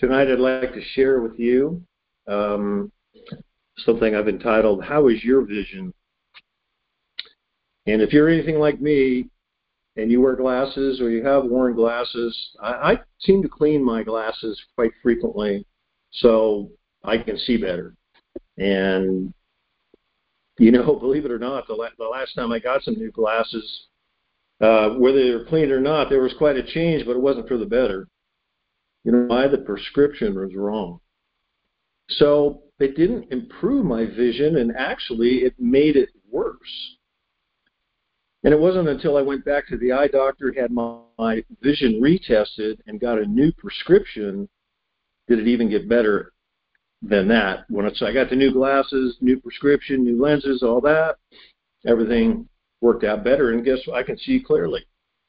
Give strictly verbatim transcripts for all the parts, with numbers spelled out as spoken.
Tonight I'd like to share with you um, something I've entitled, How is Your Vision? And if you're anything like me and you wear glasses or you have worn glasses, I, I seem to clean my glasses quite frequently so I can see better. And, you know, believe it or not, the, la- the last time I got some new glasses, uh, whether they were clean or not, there was quite a change, but it wasn't for the better. You know why? The prescription was wrong. So it didn't improve my vision, and actually it made it worse. And it wasn't until I went back to the eye doctor, had my, my vision retested, and got a new prescription, did it even get better than that. When it's, I got the new glasses, new prescription, new lenses, all that, everything worked out better, and guess what? I can see clearly.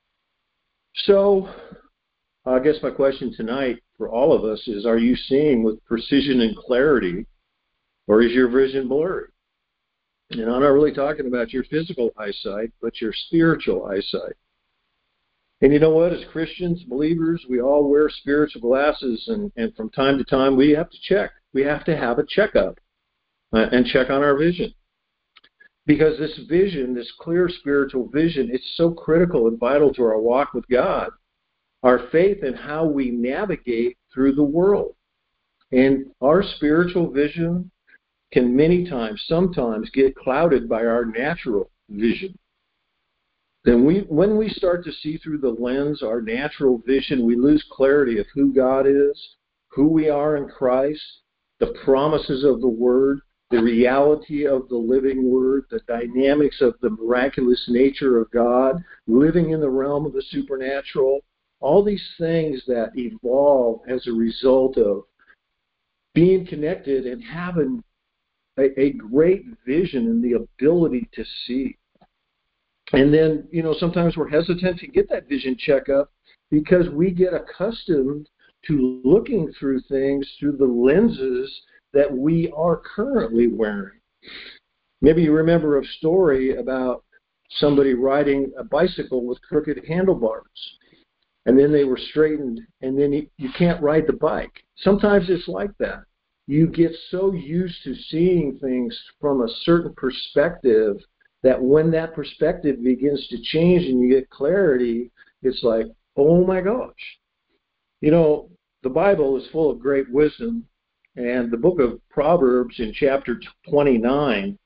So I guess my question tonight for all of us is, are you seeing with precision and clarity, or is your vision blurry? And I'm not really talking about your physical eyesight, but your spiritual eyesight. And you know what? As Christians, believers, we all wear spiritual glasses, and, and from time to time we have to check. We have to have a checkup uh, and check on our vision. Because this vision, this clear spiritual vision, it's so critical and vital to our walk with God, our faith, and how we navigate through the world. And our spiritual vision can many times, sometimes, get clouded by our natural vision. Then we, when we start to see through the lens, our natural vision, we lose clarity of who God is, who we are in Christ, the promises of the Word, the reality of the living Word, the dynamics of the miraculous nature of God, living in the realm of the supernatural. All these things that evolve as a result of being connected and having a, a great vision and the ability to see. And then, you know, sometimes we're hesitant to get that vision checkup because we get accustomed to looking through things through the lenses that we are currently wearing. Maybe you remember a story about somebody riding a bicycle with crooked handlebars. And then they were straightened, and then you, you can't ride the bike. Sometimes it's like that. You get so used to seeing things from a certain perspective that when that perspective begins to change and you get clarity, it's like, oh my gosh. You know, the Bible is full of great wisdom, and the book of Proverbs in chapter twenty-nine,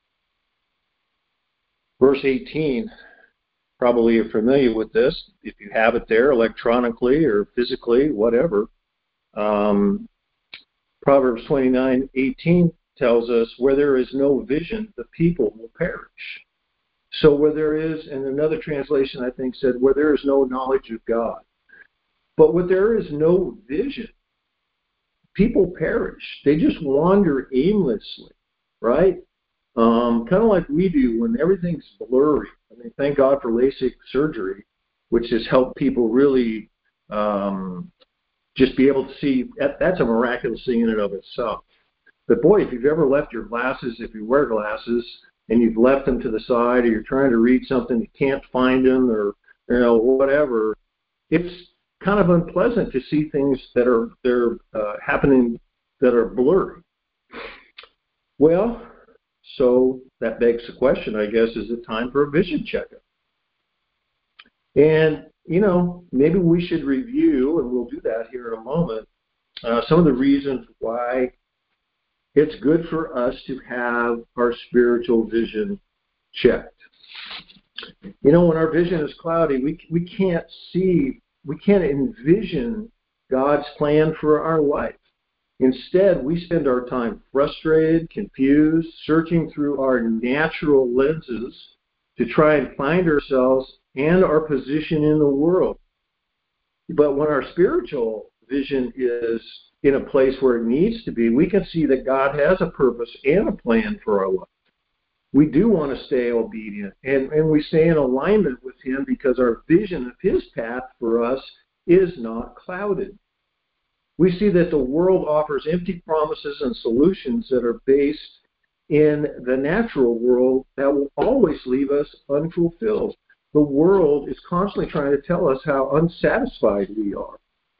verse eighteen, probably you're familiar with this, if you have it there electronically or physically, whatever. Um, Proverbs twenty-nine eighteen tells us, where there is no vision, the people will perish. So where there is, and another translation I think said, where there is no knowledge of God. But where there is no vision, people perish. They just wander aimlessly, right? Um, kind of like we do when everything's blurry. I mean, thank God for LASIK surgery, which has helped people really um, just be able to see. That, that's a miraculous thing in and of itself. But boy, if you've ever left your glasses, if you wear glasses, and you've left them to the side, or you're trying to read something, you can't find them, or you know whatever, it's kind of unpleasant to see things that are they're uh, happening that are blurry. Well, so that begs the question, I guess, is it time for a vision checkup? And, you know, maybe we should review, and we'll do that here in a moment, uh, some of the reasons why it's good for us to have our spiritual vision checked. You know, when our vision is cloudy, we we can't see, we can't envision God's plan for our life. Instead, we spend our time frustrated, confused, searching through our natural lenses to try and find ourselves and our position in the world. But when our spiritual vision is in a place where it needs to be, we can see that God has a purpose and a plan for our life. We do want to stay obedient, and, and we stay in alignment with Him because our vision of His path for us is not clouded. We see that the world offers empty promises and solutions that are based in the natural world that will always leave us unfulfilled. The world is constantly trying to tell us how unsatisfied we are.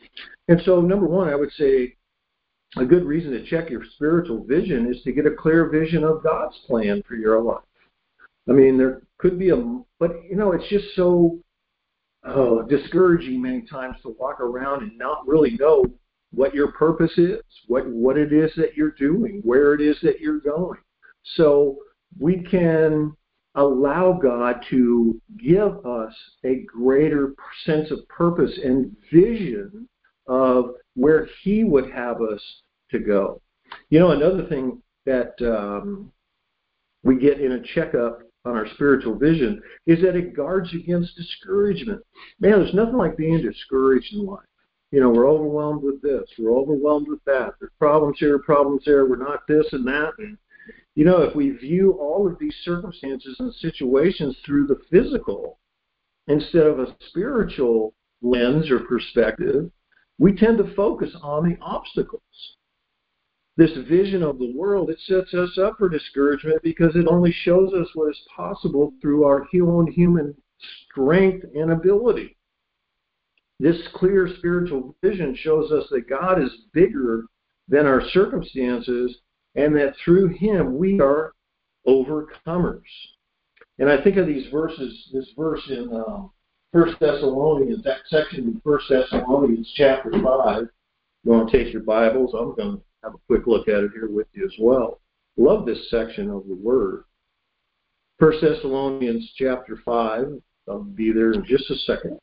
And so, number one, I would say a good reason to check your spiritual vision is to get a clear vision of God's plan for your life. I mean, there could be a, but, you know, it's just so oh, discouraging many times to walk around and not really know what your purpose is, what, what it is that you're doing, where it is that you're going. So we can allow God to give us a greater sense of purpose and vision of where He would have us to go. You know, another thing that um, we get in a checkup on our spiritual vision is that it guards against discouragement. Man, there's nothing like being discouraged in life. You know, we're overwhelmed with this, we're overwhelmed with that. There's problems here, problems there, we're not this and that. And, you know, if we view all of these circumstances and situations through the physical instead of a spiritual lens or perspective, we tend to focus on the obstacles. This vision of the world, it sets us up for discouragement because it only shows us what is possible through our own human strength and ability. This clear spiritual vision shows us that God is bigger than our circumstances and that through Him we are overcomers. And I think of these verses, this verse in um, First Thessalonians, that section in First Thessalonians chapter five. You want to take your Bibles? I'm going to have a quick look at it here with you as well. Love this section of the Word. First Thessalonians chapter five. I'll be there in just a second.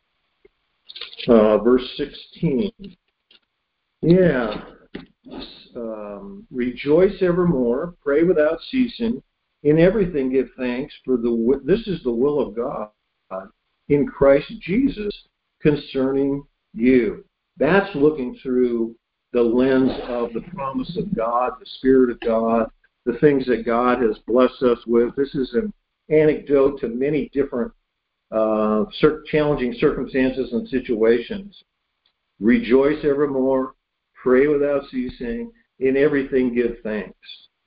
Uh, verse sixteen. Yeah. Um, Rejoice evermore, pray without ceasing, in everything give thanks, for the this is the will of God in Christ Jesus concerning you. That's looking through the lens of the promise of God, the Spirit of God, the things that God has blessed us with. This is an anecdote to many different uh, challenging circumstances and situations. Rejoice evermore, pray without ceasing, in everything give thanks.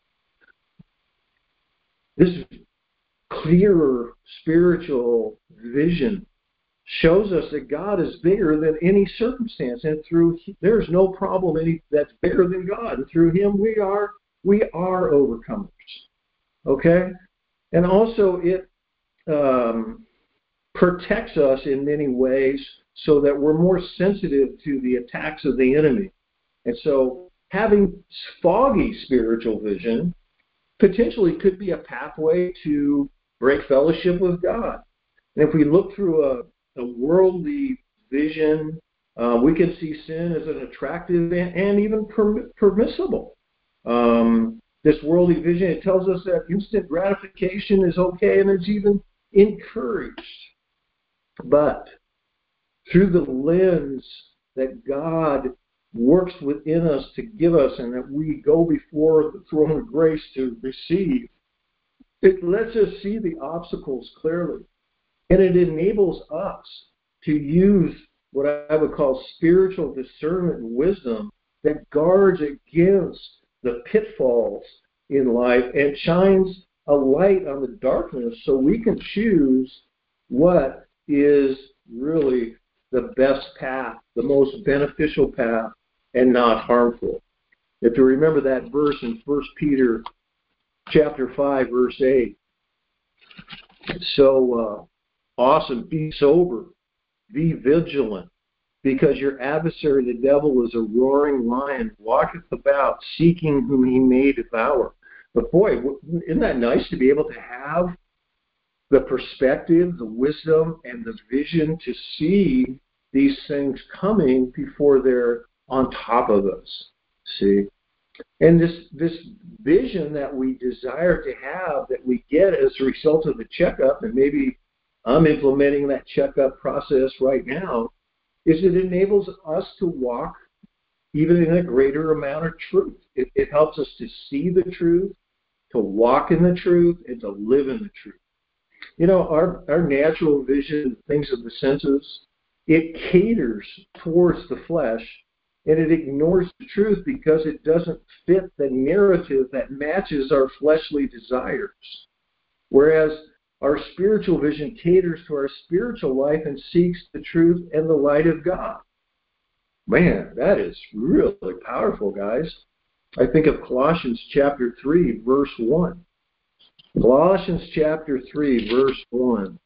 This clearer spiritual vision shows us that God is bigger than any circumstance, and through there's no problem any that's bigger than God, and through Him we are we are overcomers. Okay, and also it um, protects us in many ways, so that we're more sensitive to the attacks of the enemy. And so, having foggy spiritual vision potentially could be a pathway to break fellowship with God. And if we look through a a worldly vision, uh, we can see sin as an attractive and, and even perm- permissible. Um, this worldly vision, it tells us that instant gratification is okay and it's even encouraged. But through the lens that God works within us to give us and that we go before the throne of grace to receive, it lets us see the obstacles clearly. And it enables us to use what I would call spiritual discernment and wisdom that guards against the pitfalls in life and shines a light on the darkness so we can choose what is really the best path, the most beneficial path, and not harmful. If you remember that verse in First Peter chapter five, verse eight, it's so... Uh, Awesome. Be sober. Be vigilant. Because your adversary, the devil, is a roaring lion, walketh about, seeking whom he may devour. But boy, isn't that nice to be able to have the perspective, the wisdom, and the vision to see these things coming before they're on top of us. See? And this this vision that we desire to have, that we get as a result of the checkup, and maybe I'm implementing that checkup process right now, is it enables us to walk even in a greater amount of truth. It, it helps us to see the truth, to walk in the truth, and to live in the truth. You know, our, our natural vision, things of the senses, it caters towards the flesh, and it ignores the truth because it doesn't fit the narrative that matches our fleshly desires. Whereas our spiritual vision caters to our spiritual life and seeks the truth and the light of God. Man, that is really powerful, guys. I think of Colossians chapter three, verse one. Colossians chapter three, verse one.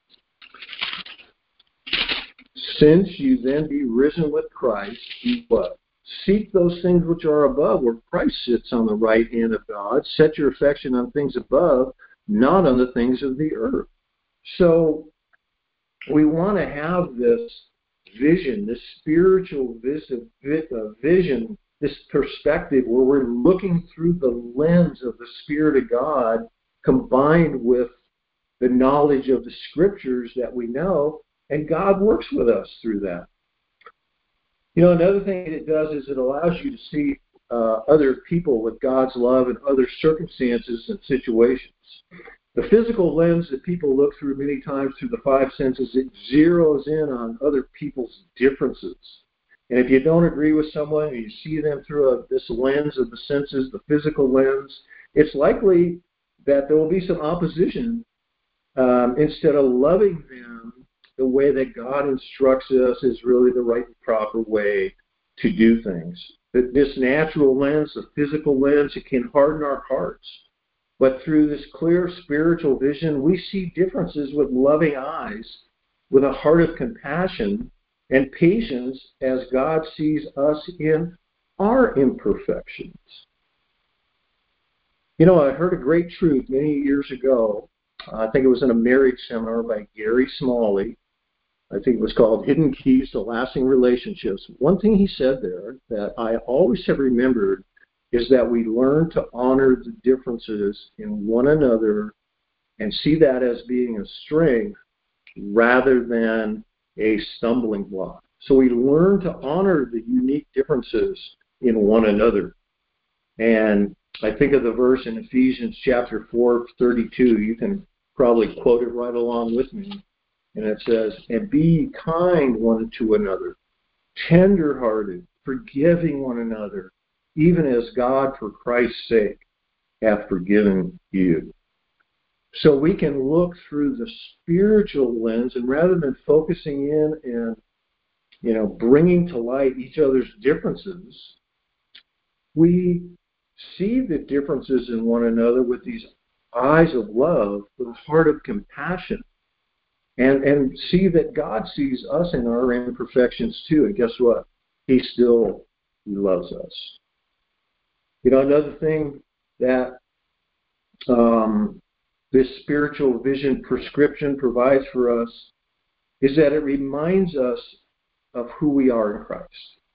Since you then be risen with Christ, you what? Seek those things which are above, where Christ sits on the right hand of God. Set your affection on things above, not on the things of the earth. So we want to have this vision, this spiritual vision, this perspective where we're looking through the lens of the Spirit of God combined with the knowledge of the Scriptures that we know, and God works with us through that. You know, another thing it does is it allows you to see uh, other people with God's love in other circumstances and situations. The physical lens that people look through many times through the five senses, it zeroes in on other people's differences. And if you don't agree with someone and you see them through a, this lens of the senses, the physical lens, it's likely that there will be some opposition um, instead of loving them the way that God instructs us is really the right and proper way to do things. That this natural lens, the physical lens, it can harden our hearts. But through this clear spiritual vision, we see differences with loving eyes, with a heart of compassion and patience as God sees us in our imperfections. You know, I heard a great truth many years ago. I think it was in a marriage seminar by Gary Smalley. I think it was called Hidden Keys to Lasting Relationships. One thing he said there that I always have remembered is that we learn to honor the differences in one another and see that as being a strength rather than a stumbling block. So we learn to honor the unique differences in one another. And I think of the verse in Ephesians chapter four, thirty-two. You can probably quote it right along with me. And it says, and be kind one to another, tender-hearted, forgiving one another, even as God, for Christ's sake, hath forgiven you. So we can look through the spiritual lens, and rather than focusing in and, you know, bringing to light each other's differences, we see the differences in one another with these eyes of love, with a heart of compassion, and, and see that God sees us in our imperfections too. And guess what? He still he loves us. You know, another thing that um, this spiritual vision prescription provides for us is that it reminds us of who we are in Christ.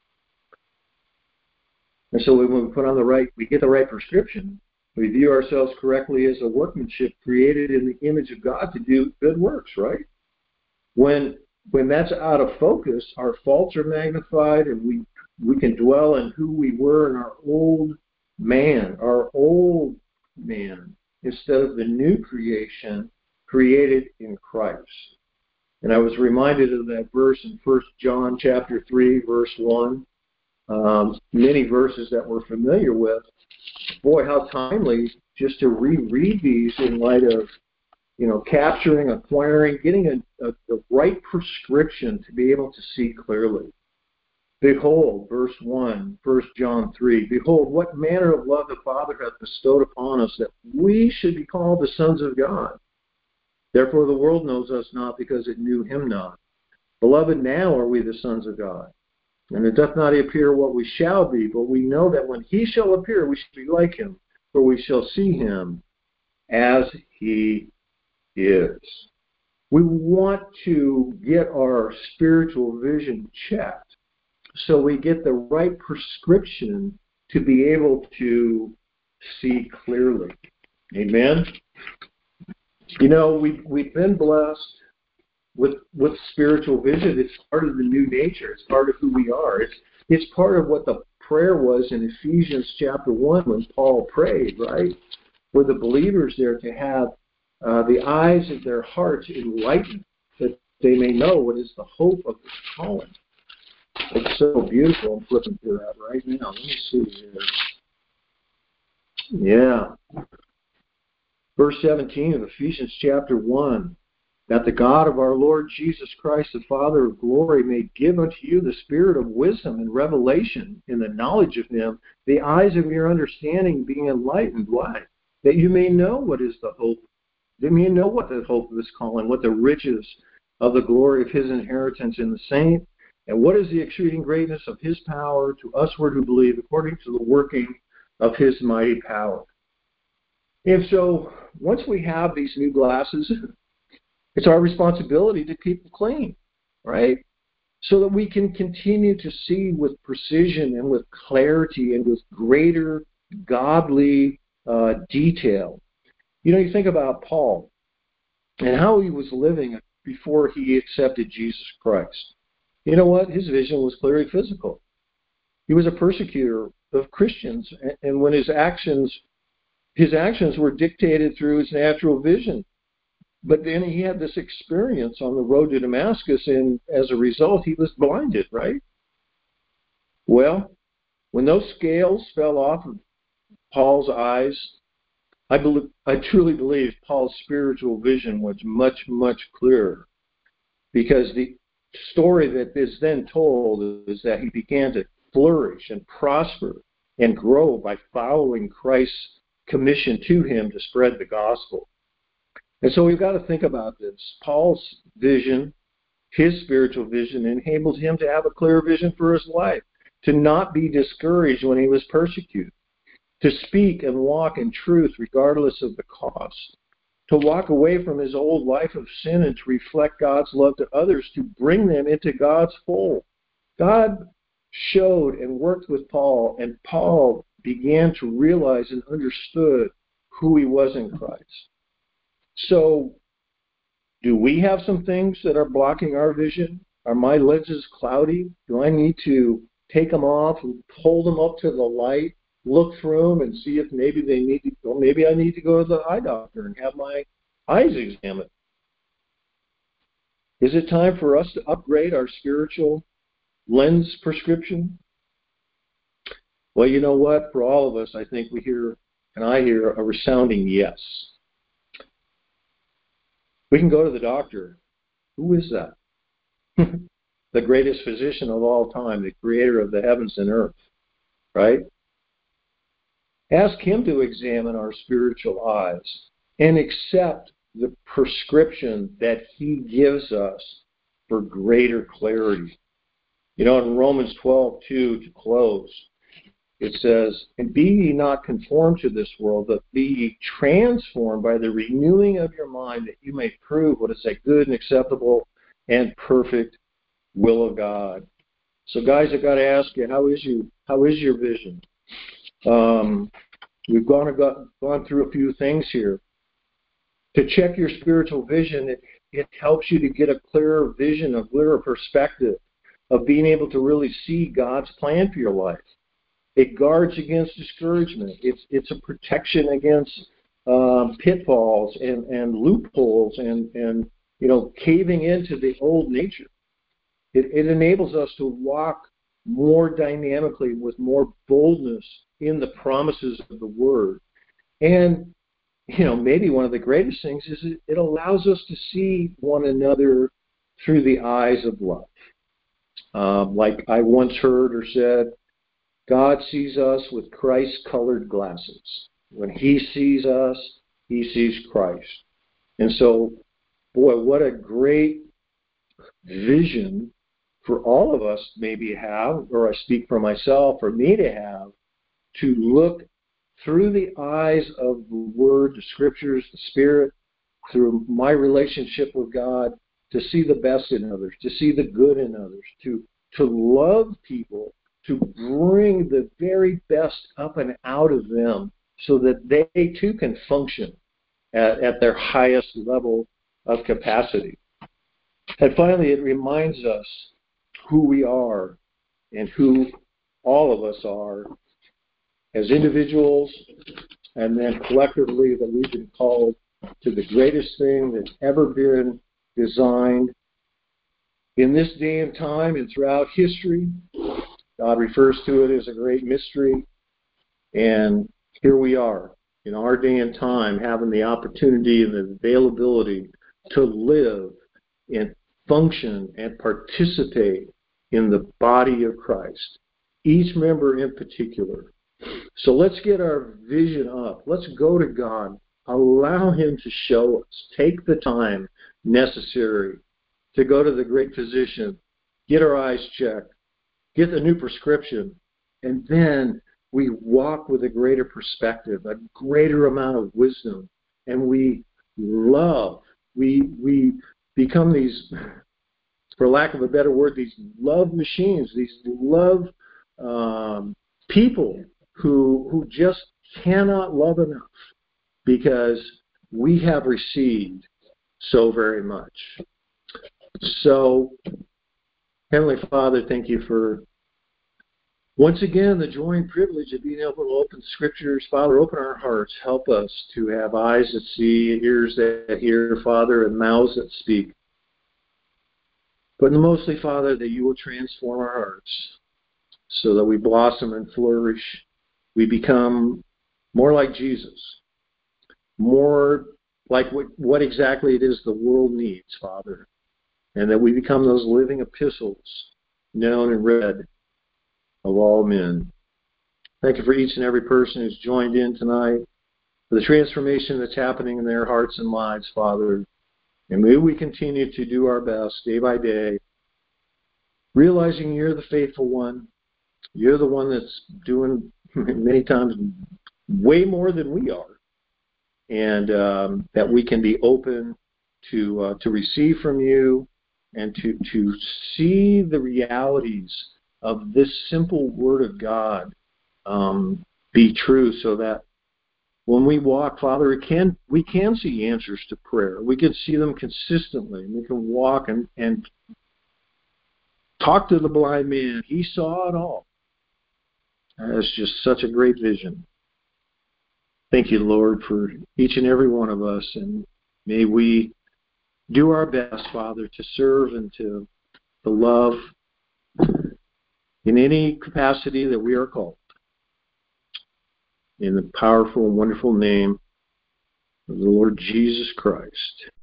And so when we put on the right, we get the right prescription, we view ourselves correctly as a workmanship created in the image of God to do good works, right? When when that's out of focus, our faults are magnified, and we we can dwell in who we were in our old man, our old man, instead of the new creation created in Christ. And I was reminded of that verse in First John chapter three, verse one. Um, many verses that we're familiar with. Boy, how timely just to reread these in light of, you know, capturing, acquiring, getting a, a, the right prescription to be able to see clearly. Behold, verse one, First John three, behold, what manner of love the Father hath bestowed upon us, that we should be called the sons of God. Therefore the world knows us not, because it knew him not. Beloved, now are we the sons of God. And it doth not appear what we shall be, but we know that when he shall appear, we shall be like him, for we shall see him as he is. We want to get our spiritual vision checked so we get the right prescription to be able to see clearly. Amen? You know, we, we've been blessed with with spiritual vision. It's part of the new nature. It's part of who we are. It's it's part of what the prayer was in Ephesians chapter one when Paul prayed, right? For the believers there to have uh, the eyes of their hearts enlightened, that they may know what is the hope of this calling. It's so beautiful. I'm flipping through that right now. Let me see here. Yeah. Verse seventeen of Ephesians chapter one. that the God of our Lord Jesus Christ, the Father of glory, may give unto you the spirit of wisdom and revelation in the knowledge of him, the eyes of your understanding being enlightened. Why? That you may know what is the hope, that you may know what the hope of his calling, what the riches of the glory of his inheritance in the saint, and what is the exceeding greatness of his power to usward who believe, according to the working of his mighty power. And so, once we have these new glasses, it's our responsibility to keep them clean, right? So that we can continue to see with precision and with clarity and with greater godly uh, detail. You know, you think about Paul and how he was living before he accepted Jesus Christ. You know what? His vision was clearly physical. He was a persecutor of Christians, and when his actions, his actions were dictated through his natural vision. But then he had this experience on the road to Damascus, and as a result, he was blinded, right? Well, when those scales fell off of Paul's eyes, I, believe, I truly believe Paul's spiritual vision was much, much clearer, because the story that is then told is that he began to flourish and prosper and grow by following Christ's commission to him to spread the gospel. And so we've got to think about this. Paul's vision, his spiritual vision, enabled him to have a clear vision for his life, to not be discouraged when he was persecuted, to speak and walk in truth regardless of the cost, to walk away from his old life of sin and to reflect God's love to others, to bring them into God's fold. God showed and worked with Paul, and Paul began to realize and understood who he was in Christ. So, do we have some things that are blocking our vision? Are my lenses cloudy? Do I need to take them off and hold them up to the light, look through them and see if maybe they need to go? Maybe I need to go to the eye doctor and have my eyes examined. Is it time for us to upgrade our spiritual lens prescription? Well, you know what? For all of us, I think we hear, and I hear, a resounding yes. We can go to the doctor. Who is that? The greatest physician of all time, the creator of the heavens and earth, right? Ask him to examine our spiritual eyes and accept the prescription that he gives us for greater clarity. You know, in Romans twelve two, to close, it says, "And be ye not conformed to this world, but be ye transformed by the renewing of your mind, that you may prove what is that good and acceptable and perfect will of God." So, guys, I've got to ask you, how is you? How is your vision? Um, we've gone got, gone through a few things here. To check your spiritual vision, it, it helps you to get a clearer vision, a clearer perspective of being able to really see God's plan for your life. It guards against discouragement. It's it's a protection against um, pitfalls and, and loopholes and, and you know caving into the old nature. It, it enables us to walk more dynamically with more boldness in the promises of the Word. And you know maybe one of the greatest things is it, it allows us to see one another through the eyes of love. Um, like I once heard or said, God sees us with Christ-colored glasses. When he sees us, he sees Christ. And so, boy, what a great vision for all of us maybe have, or I speak for myself, or me to have, to look through the eyes of the Word, the Scriptures, the Spirit, through my relationship with God, to see the best in others, to see the good in others, to, to love people, to bring the very best up and out of them so that they too can function at, at their highest level of capacity. And finally, it reminds us who we are and who all of us are as individuals, and then collectively that we've been called to the greatest thing that's ever been designed in this day and time and throughout history. God refers to it as a great mystery, and here we are in our day and time having the opportunity and the availability to live and function and participate in the body of Christ, each member in particular. So let's get our vision up. Let's go to God. Allow Him to show us. Take the time necessary to go to the great physician, get our eyes checked, get the new prescription, and then we walk with a greater perspective, a greater amount of wisdom, and we love. We we become these, for lack of a better word, these love machines, these love um, people who who just cannot love enough because we have received so very much. So, Heavenly Father, thank you for once again the joy and privilege of being able to open Scriptures. Father, open our hearts. Help us to have eyes that see, ears that hear, Father, and mouths that speak. But mostly, Father, that you will transform our hearts so that we blossom and flourish. We become more like Jesus, more like what, what exactly it is the world needs, Father, and that we become those living epistles known and read of all men. Thank you for each and every person who's joined in tonight, for the transformation that's happening in their hearts and lives, Father. And may we continue to do our best day by day, realizing you're the faithful one. You're the one that's doing many times way more than we are. And um, that we can be open to uh, to receive from you and to to see the realities of this simple Word of God um, be true, so that when we walk, Father, it can we can see answers to prayer. We can see them consistently. We can walk and, and talk to the blind man. He saw it all. That's just such a great vision. Thank you, Lord, for each and every one of us, and may we do our best, Father, to serve and to, to love in any capacity that we are called. In the powerful and wonderful name of the Lord Jesus Christ.